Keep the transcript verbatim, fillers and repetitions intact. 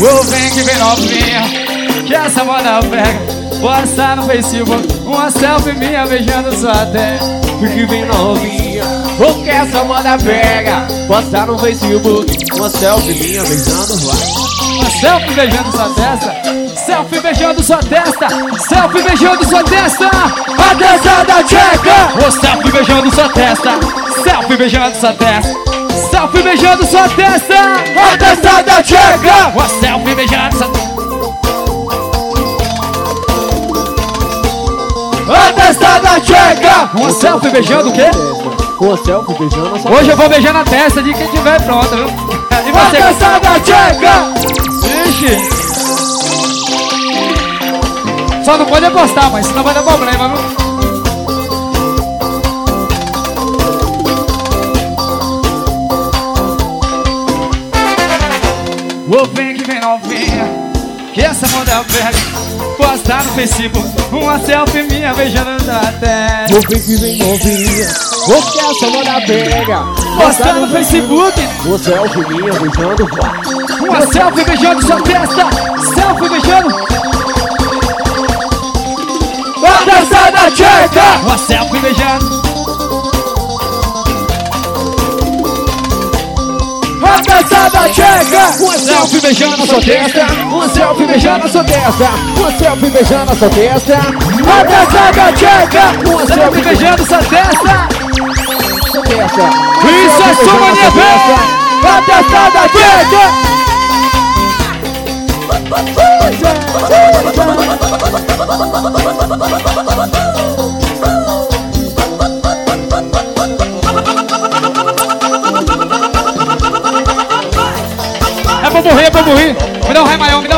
Ô, vem que vem novinha, que essa moda pega. Posta no Facebook uma selfie minha beijando sua testa. Vem que vem novinha, o que essa moda pega. Posta no Facebook uma selfie minha beijando vai. Uma selfie beijando sua testa. Selfie beijando sua testa. Selfie beijando sua testa. A dança da tcheca. Ô, selfie beijando sua testa. Selfie beijando sua testa. Selfie beijando sua testa. A dança da tcheca. Uma selfie beijando sua testa. A dança da tcheca. Uma selfie beijando o quê? Uma selfie beijando a sua. Hoje eu vou beijar na testa de quem tiver pronta, viu? E A você? dança da tcheca. Ixi. Só não pode apostar, mas senão vai dar problema, viu? Ô, vem que vem novinha, que essa moda pega. Postar no Facebook uma selfie minha beijando na testa. Ô, vem que vem novinha, o que essa moda pega. Postar no Facebook uma selfie minha beijando vai. uma selfie beijando sua testa. Selfie beijando. A dança da tcheca. Uma selfie beijando. A dança da tcheca. Uma selfie beijando a sua testa. Uma selfie beijando a sua testa. Uma selfie beijando a sua testa. A dança da tcheca. Uma Selfie selfie beijando sua testa. sua testa. Isso é sua mania velha. A dança da tcheca. É pra morrer, é pra morrer. Me dá um ré maior, me dá